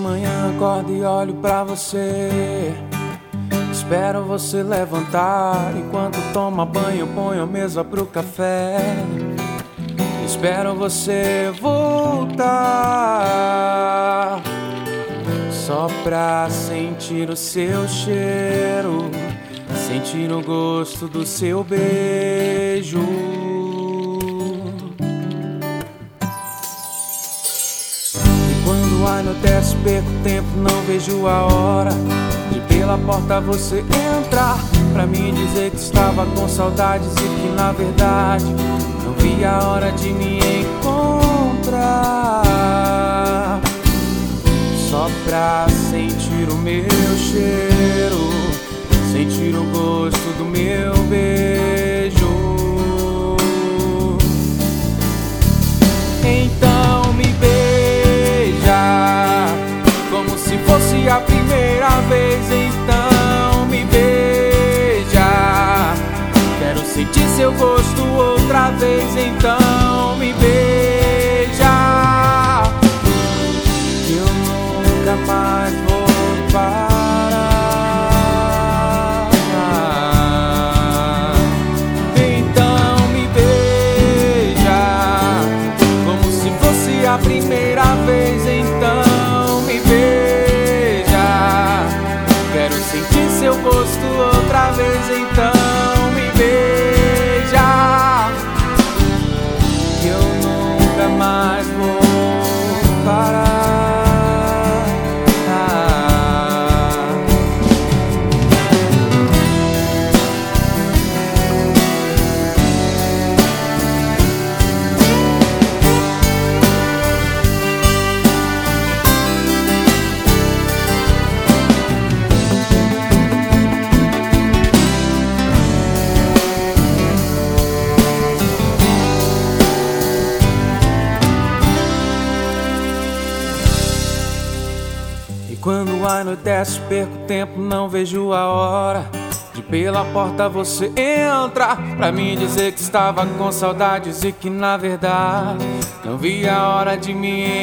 manhã acordo e olho pra você. Espero você levantar. Enquanto toma banho, ponho a mesa pro café. Espero você voltar, só pra sentir o seu cheiro, sentir o gosto do seu beijo. E quando anoitece, perco tempo, não vejo a hora de pela porta você entrar, pra me dizer que estava com saudades e que na verdade não vi a hora de me encontrar, só pra sentir o meu cheiro, sentir o gosto do meu beijo. Então me beija como se fosse a primeira vez. Então me beija, quero sentir seu gosto outra vez. Então me beija, que eu nunca mais vou parar. Então me beija como se fosse a primeira vez. Então me beija, quero sentir seu gosto outra vez. Então me beija, que eu nunca mais vou parar. Quando anoitece, perco tempo, não vejo a hora de pela porta você entrar, pra me dizer que estava com saudades e que na verdade não vi a hora de me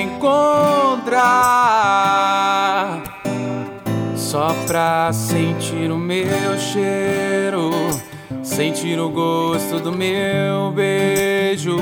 encontrar, só pra sentir o meu cheiro, sentir o gosto do meu beijo.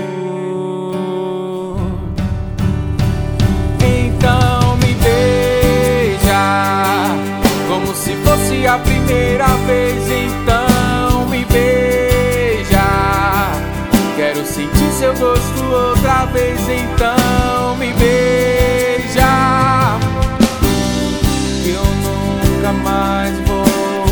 Então me beija como se fosse a primeira vez. Então me beija, quero sentir seu gosto outra vez. Então me beija, que eu nunca mais vou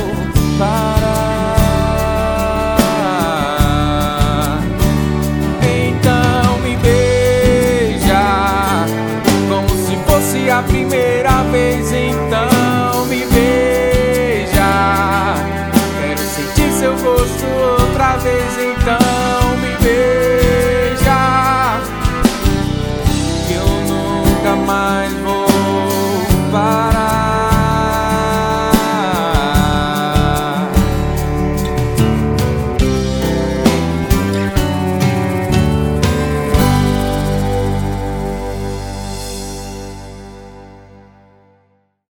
parar. Então me beija como se fosse a primeira vez. Então